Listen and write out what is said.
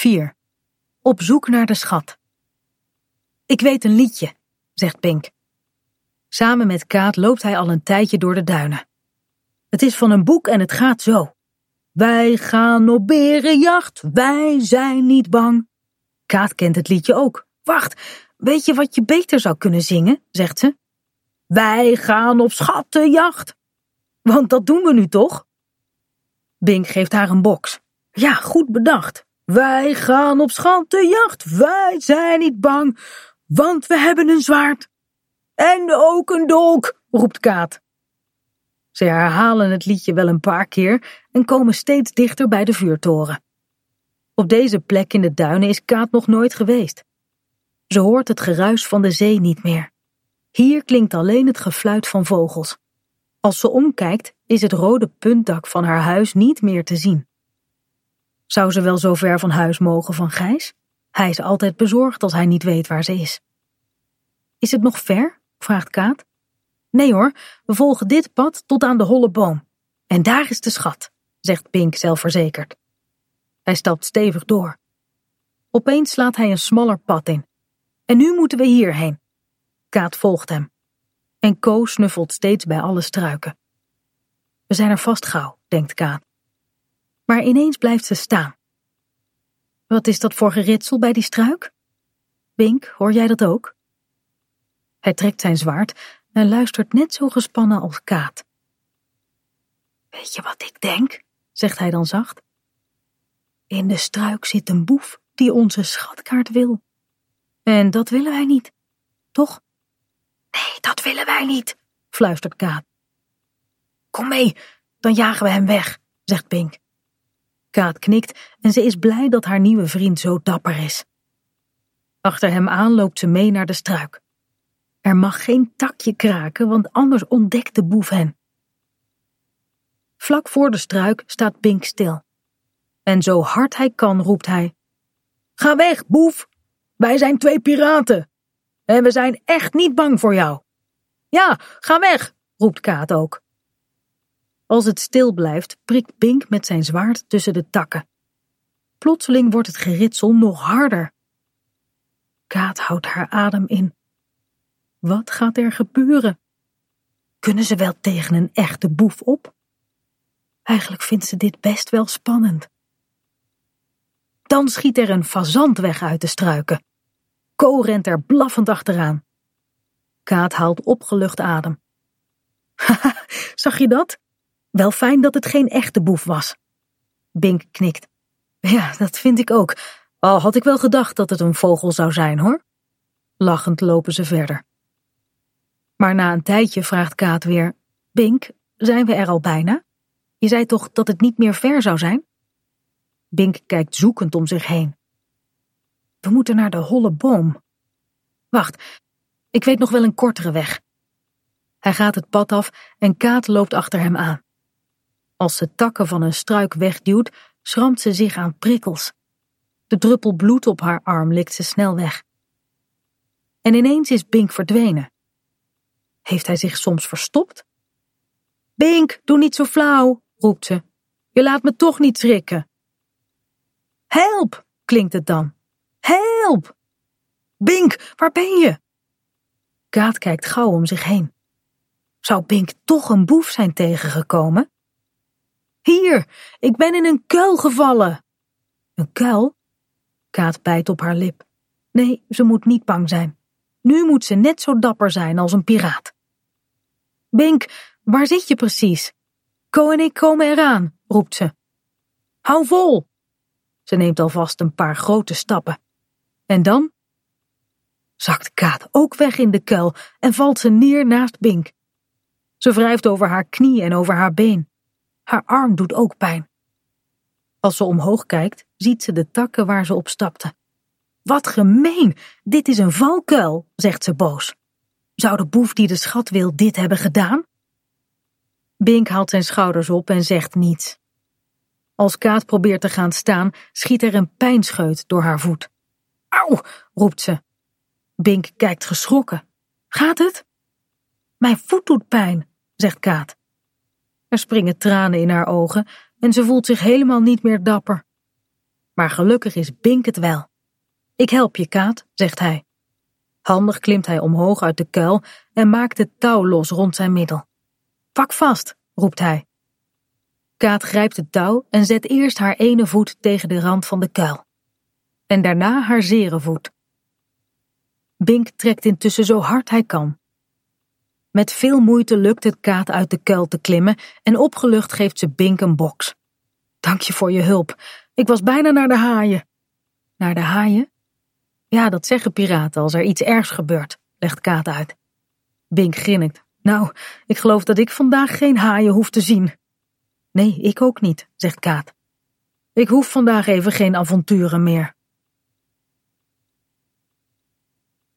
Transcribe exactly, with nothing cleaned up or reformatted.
vier. Op zoek naar de schat. Ik weet een liedje, zegt Bink. Samen met Kaat loopt hij al een tijdje door de duinen. Het is van een boek en het gaat zo. Wij gaan op berenjacht, wij zijn niet bang. Kaat kent het liedje ook. Wacht, weet je wat je beter zou kunnen zingen, zegt ze. Wij gaan op schattenjacht. Want dat doen we nu toch? Bink geeft haar een box. Ja, goed bedacht. Wij gaan op schattenjacht, wij zijn niet bang, want we hebben een zwaard. En ook een dolk, roept Kaat. Ze herhalen het liedje wel een paar keer en komen steeds dichter bij de vuurtoren. Op deze plek in de duinen is Kaat nog nooit geweest. Ze hoort het geruis van de zee niet meer. Hier klinkt alleen het gefluit van vogels. Als ze omkijkt, is het rode puntdak van haar huis niet meer te zien. Zou ze wel zo ver van huis mogen van Gijs? Hij is altijd bezorgd als hij niet weet waar ze is. Is het nog ver? Vraagt Kaat. Nee hoor, we volgen dit pad tot aan de holle boom. En daar is de schat, zegt Bink zelfverzekerd. Hij stapt stevig door. Opeens slaat hij een smaller pad in. En nu moeten we hierheen. Kaat volgt hem. En Ko snuffelt steeds bij alle struiken. We zijn er vast gauw, denkt Kaat. Maar ineens blijft ze staan. Wat is dat voor geritsel bij die struik? Bink, hoor jij dat ook? Hij trekt zijn zwaard en luistert net zo gespannen als Kaat. Weet je wat ik denk? Zegt hij dan zacht. In de struik zit een boef die onze schatkaart wil. En dat willen wij niet, toch? Nee, dat willen wij niet, fluistert Kaat. Kom mee, dan jagen we hem weg, zegt Bink. Kaat knikt en ze is blij dat haar nieuwe vriend zo dapper is. Achter hem aan loopt ze mee naar de struik. Er mag geen takje kraken, want anders ontdekt de boef hen. Vlak voor de struik staat Bink stil. En zo hard hij kan roept hij. Ga weg, boef! Wij zijn twee piraten. En we zijn echt niet bang voor jou. Ja, ga weg, roept Kaat ook. Als het stil blijft, prikt Bink met zijn zwaard tussen de takken. Plotseling wordt het geritsel nog harder. Kaat houdt haar adem in. Wat gaat er gebeuren? Kunnen ze wel tegen een echte boef op? Eigenlijk vindt ze dit best wel spannend. Dan schiet er een fazant weg uit de struiken. Ko rent er blaffend achteraan. Kaat haalt opgelucht adem. Haha, zag je dat? Wel fijn dat het geen echte boef was. Bink knikt. Ja, dat vind ik ook. Al had ik wel gedacht dat het een vogel zou zijn, hoor. Lachend lopen ze verder. Maar na een tijdje vraagt Kaat weer. Bink, zijn we er al bijna? Je zei toch dat het niet meer ver zou zijn? Bink kijkt zoekend om zich heen. We moeten naar de holle boom. Wacht, ik weet nog wel een kortere weg. Hij gaat het pad af en Kaat loopt achter hem aan. Als ze takken van een struik wegduwt, schramt ze zich aan prikkels. De druppel bloed op haar arm likt ze snel weg. En ineens is Bink verdwenen. Heeft hij zich soms verstopt? Bink, doe niet zo flauw, roept ze. Je laat me toch niet schrikken. Help, klinkt het dan. Help! Bink, waar ben je? Kaat kijkt gauw om zich heen. Zou Bink toch een boef zijn tegengekomen? Hier, ik ben in een kuil gevallen. Een kuil? Kaat bijt op haar lip. Nee, ze moet niet bang zijn. Nu moet ze net zo dapper zijn als een piraat. Bink, waar zit je precies? Ko en ik komen eraan, roept ze. Hou vol! Ze neemt alvast een paar grote stappen. En dan zakt Kaat ook weg in de kuil en valt ze neer naast Bink. Ze wrijft over haar knie en over haar been. Haar arm doet ook pijn. Als ze omhoog kijkt, ziet ze de takken waar ze op stapte. Wat gemeen, dit is een valkuil, zegt ze boos. Zou de boef die de schat wil dit hebben gedaan? Bink haalt zijn schouders op en zegt niets. Als Kaat probeert te gaan staan, schiet er een pijnscheut door haar voet. Auw, roept ze. Bink kijkt geschrokken. Gaat het? Mijn voet doet pijn, zegt Kaat. Er springen tranen in haar ogen en ze voelt zich helemaal niet meer dapper. Maar gelukkig is Bink het wel. Ik help je, Kaat, zegt hij. Handig klimt hij omhoog uit de kuil en maakt het touw los rond zijn middel. Pak vast, roept hij. Kaat grijpt het touw en zet eerst haar ene voet tegen de rand van de kuil. En daarna haar zere voet. Bink trekt intussen zo hard hij kan. Met veel moeite lukt het Kaat uit de kuil te klimmen en opgelucht geeft ze Bink een boks. Dank je voor je hulp. Ik was bijna naar de haaien. Naar de haaien? Ja, dat zeggen piraten als er iets ergs gebeurt, legt Kaat uit. Bink grinnikt. Nou, ik geloof dat ik vandaag geen haaien hoef te zien. Nee, ik ook niet, zegt Kaat. Ik hoef vandaag even geen avonturen meer.